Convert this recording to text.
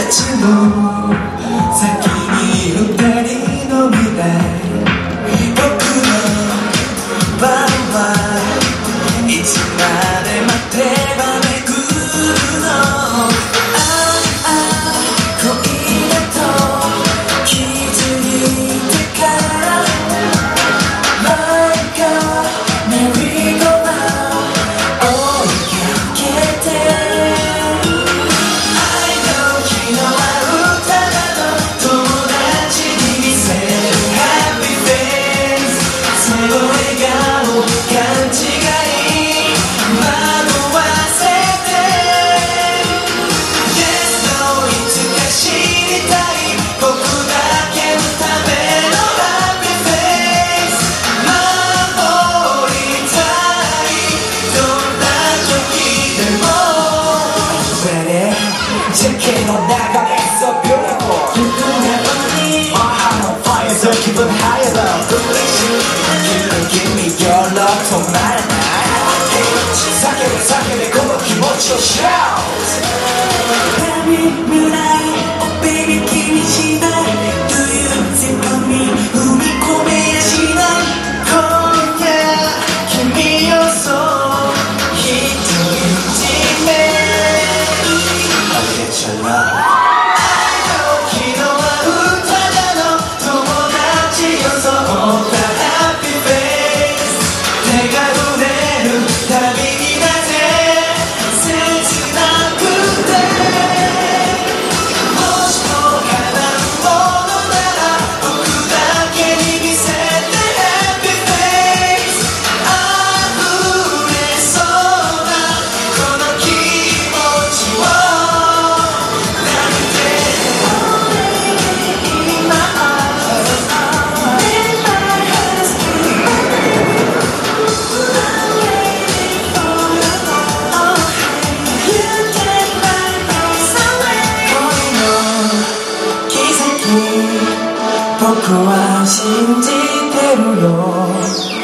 ちの先に二人の未来、僕の番はいつまで待てばめくるの。ああ恋だと気づいてからLike a merry-go-round追いかけて世間の中で So beautiful You do never need My heart on fire So keep it higher though Give me your love 止まらない叫べこの気持ちを Shout Baby moonlight Oh baby 君次第 Do you think of me 踏み込めやしない今夜君をそう独り占めI know 昨日はただの友達よそうだ Happy face 手が触れるたびになぜ切なくてもしも叶うものなら僕だけに見せて Happy face 溢れそうなこの気持ちを僕は信じてるよ